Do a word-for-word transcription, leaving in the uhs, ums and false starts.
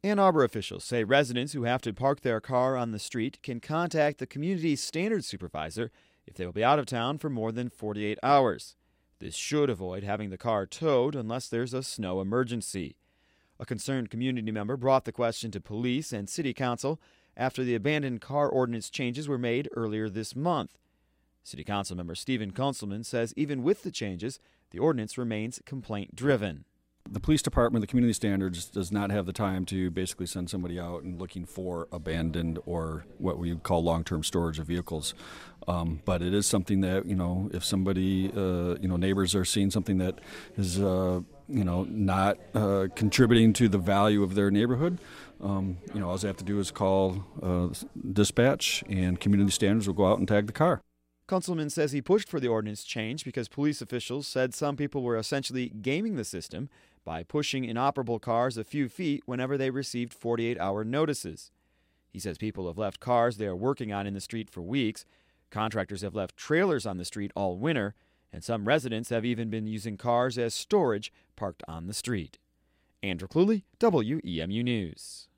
Ann Arbor officials say residents who have to park their car on the street can contact the community standards supervisor if they will be out of town for more than forty-eight hours. This should avoid having the car towed unless there's a snow emergency. A concerned community member brought the question to police and city council after the abandoned car ordinance changes were made earlier this month. City council member Stephen Kunselman says even with the changes, the ordinance remains complaint-driven. The police department, the community standards, does not have the time to basically send somebody out and looking for abandoned or what we call long-term storage of vehicles. Um, but it is something that, you know, if somebody, uh, you know, neighbors are seeing something that is, uh, you know, not uh, contributing to the value of their neighborhood, um, you know, all they have to do is call uh, dispatch, and community standards will go out and tag the car. Kunselman says he pushed for the ordinance change because police officials said some people were essentially gaming the system by pushing inoperable cars a few feet whenever they received forty-eight hour notices. He says people have left cars they are working on in the street for weeks, contractors have left trailers on the street all winter, and some residents have even been using cars as storage parked on the street. Andrew Cluley, W E M U News.